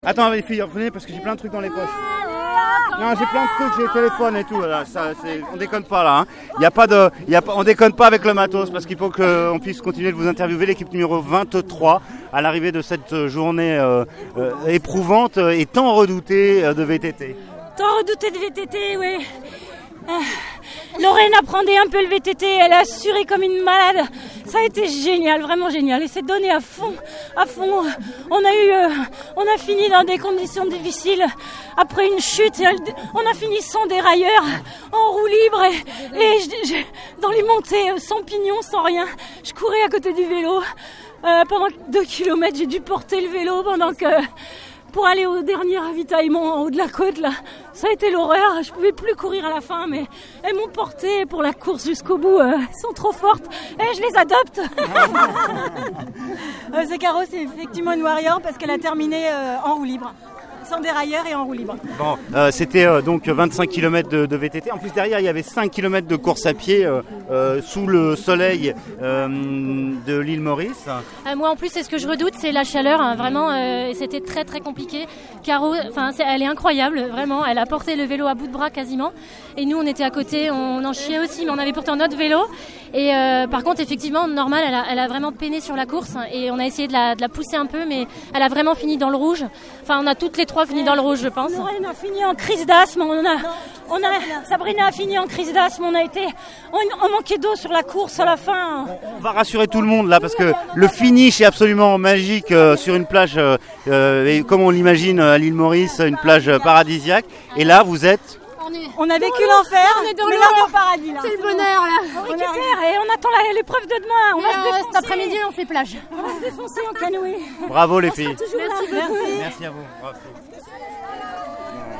Attends les filles, venez parce que j'ai plein de trucs dans les poches. Non, j'ai plein de trucs, j'ai le téléphone et tout. Voilà, on déconne pas là. Hein. On déconne pas avec le matos parce qu'il faut qu'on puisse continuer de vous interviewer. L'équipe numéro 23 à l'arrivée de cette journée éprouvante et tant redoutée de VTT. Tant redoutée de VTT, oui. Lorraine apprenait un peu le VTT, elle a assuré comme une malade. Ça a été génial, vraiment génial. Et s'est donné à fond. On a fini dans des conditions difficiles. Après une chute, on a fini sans dérailleur, en roue libre et dans les montées, sans pignon, sans rien. Je courais à côté du vélo. Pendant 2 kilomètres, j'ai dû porter le vélo pour aller au dernier ravitaillement en haut de la côte, là. Ça a été l'horreur, je pouvais plus courir à la fin, mais elles m'ont porté pour la course jusqu'au bout. Elles sont trop fortes et je les adopte. C'est Caro, c'est effectivement une warrior parce qu'elle a terminé en roue libre. Sans dérailleur et en roue libre. Bon, c'était donc 25 km de VTT. En plus, derrière, il y avait 5 km de course à pied sous le soleil de l'île Maurice. Moi, en plus, c'est ce que je redoute, c'est la chaleur. Hein, vraiment, et c'était très, très compliqué. Caro, elle est incroyable, vraiment. Elle a porté le vélo à bout de bras quasiment. Et nous, on était à côté, on en chiait aussi, mais on avait pourtant notre vélo. Et par contre, effectivement, normal, elle a vraiment peiné sur la course. Et on a essayé de la pousser un peu, mais elle a vraiment fini dans le rouge. Enfin, on a toutes les 3 fini dans le rouge, je pense. Lorraine a fini en crise d'asthme. Sabrina a fini en crise d'asthme. On manquait d'eau sur la course à la fin. On va rassurer tout le monde là parce que le finish est absolument magique sur une plage, comme on l'imagine à l'île Maurice, une plage paradisiaque. Et là, vous êtes. On a vécu l'enfer, mais là on est au paradis. Là. C'est le bonheur là. On récupère et on attend l'épreuve de demain. On va se défoncer. Cet après-midi, on fait plage. On va se défoncer en canoë. Bravo les filles. Merci beaucoup. Merci à vous. Bravo.